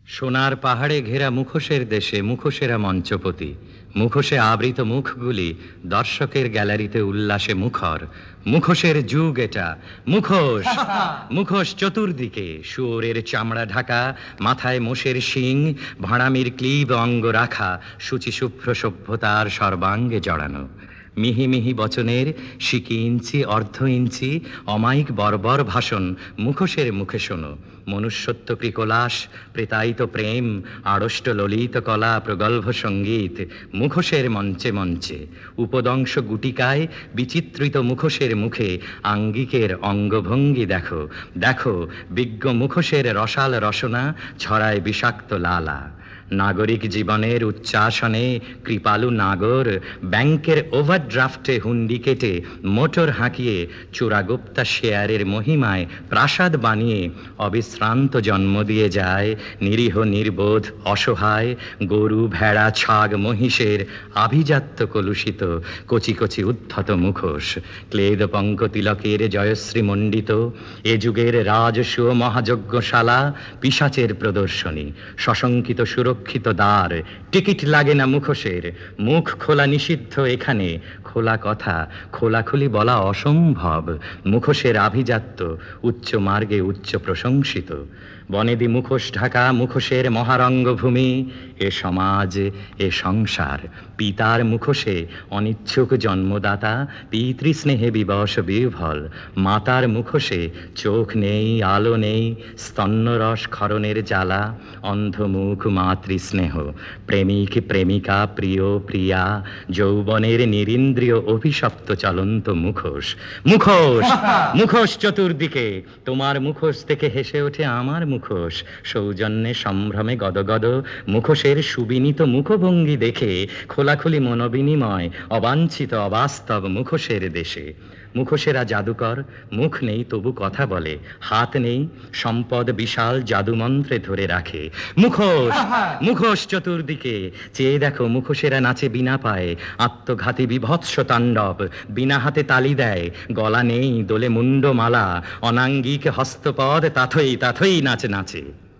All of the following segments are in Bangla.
সোনার পাহাড়ে ঘেরা মুখোশের দেশে মুখোশেরা মঞ্চপতি। মুখোশে আবৃত মুখগুলি দর্শকের গ্যালারিতে উল্লাসে মুখর। মুখোশের যুগ এটা। মুখোশ মুখোশ চতুর্দিকে, শুয়োরের চামড়া ঢাকা, মাথায় মোষের শিং, ভাঁড়ামির ক্লিব অঙ্গ রাখা, শুচিশুভ্র সভ্যতার সর্বাঙ্গে জড়ানো। মিহি মিহি বচনের সিকি ইঞ্চি অর্ধ ইঞ্চি অমায়িক বর্বর ভাষণ মুখোশের মুখে শোনো। মনুষ্যত্ব কৃকলাস, প্রেতায়িত প্রেম, আড়ষ্ট ললিত কলা, প্রগল্ভ সঙ্গীত মুখোশের মঞ্চে মঞ্চে। উপদংশ গুটিকায় বিচিত্রিত মুখোশের মুখে আঙ্গিকের অঙ্গভঙ্গি দেখো, দেখো বিজ্ঞ মুখোশের রসাল রসনা ছড়ায় বিষাক্ত লালা। নাগরিক জীবনের উচ্চাসনে কৃপালু নাগর ব্যাংকের ওভারড্রাফটে হুন্ডি কেটে মোটর হাঁকিয়ে চোরাগুপ্তা শেয়ারের মহিমায় প্রাসাদ বানিয়ে অবিশ্রান্ত জন্ম দিয়ে যায় নিরীহ নির্বোধ অসহায় গরু ভেড়া ছাগ মহিষের আভিজাত্য কলুষিত কচি কচি উদ্ধত মুখোশ। ক্লেদ পঙ্ক তিলকের জয়শ্রী মণ্ডিত এ যুগের রাজসূয় মহাযজ্ঞশালা পিশাচের প্রদর্শনী। সশঙ্কিত সুরক্ষিত দ্বার, টিকিট লাগে না মুখোশের। মুখ খোলা নিষিদ্ধ এখানে, খোলা কথা খোলাখুলি বলা অসম্ভব। মুখোশের আভিজাত্য উচ্চ মার্গে উচ্চ প্রশংসিত। বনেদি মুখোশ ঢাকা মুখোশের মহারঙ্গভূমি। এ সমাজ, এ সংসার। পিতার মুখোশে অনিচ্ছুক জন্মদাতা, পিতৃস্নেহে বিবশ বিহ্বল। মাতার মুখোশে চোখ নেই, আলো নেই, স্তন্যরস ক্ষরণের জ্বালা, অন্ধমুখ মাতৃস্নেহ। প্রেমিক প্রেমিকা প্রিয় প্রিয়া, যৌবনের নিরিন্দ্রিয় অভিশপ্ত চলন্ত মুখোশ। মুখোশ মুখোশ চতুর্দিকে, তোমার মুখোশ থেকে হেসে ওঠে আমার মুখোশ। সৌজন্যে সম্ভ্রমে গদগদ মুখোশের সুবিনীত মুখভঙ্গি দেখে খোলাখুলি মনোবিনিময় অবাঞ্ছিত অবাস্তব মুখোশের দেশে। মুখোশেরা জাদুকর, মুখ নেই তবু কথা বলে, হাত নেই সম্পদ বিশাল জাদুমন্ত্রে ধরে রাখে। মুখোশ মুখোশ চতুর্দিকে, চেয়ে দেখো মুখোশেরা নাচে বিনা পায়ে আত্মঘাতী বিভৎস তাণ্ডব। বিনা হাতে তালি দেয়, গলা নেই দোলে মুন্ডমালা, অনাঙ্গিক হস্তপদ তাথই তাথই নাচে নাচে।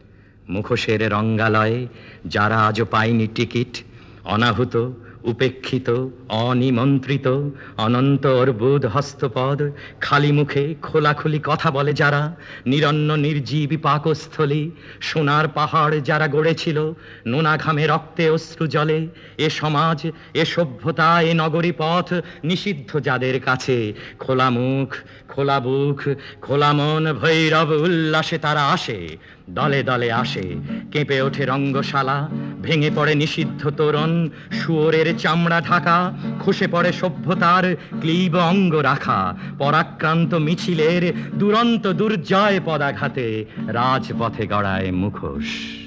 মুখোশের রঙ্গালয়ে যারা আজও পায়নি টিকিট, অনাহুত উপেক্ষিত অনিমন্ত্রিত অনন্ত অর্বুদ হস্তপদ, খালি মুখে খোলাখুলি কথা বলে যারা, নিরন্ন নির্জীব পাকস্থলী সোনার পাহাড় যারা গড়েছিল নোনা ঘামে রক্তে অশ্রু জলে। এ সমাজ, এ সভ্যতা, এ নগরী পথ নিষিদ্ধ যাদের কাছে, খোলা মুখ খোলা বুক খোলা মন ভৈরব উল্লাসে তারা আসে, দলে দলে আসে। কেঁপে ওঠে রঙ্গশালা, ভেঙে পড়ে নিষিদ্ধ তোরণ, শুয়োরের চামড়া ঢাকা, খসে পড়ে সভ্যতার ক্লীব অঙ্গ রাখা। পরাক্রান্ত মিছিলের দুরন্ত দুর্জয় পদাঘাতে রাজপথে গড়ায় মুখোশ।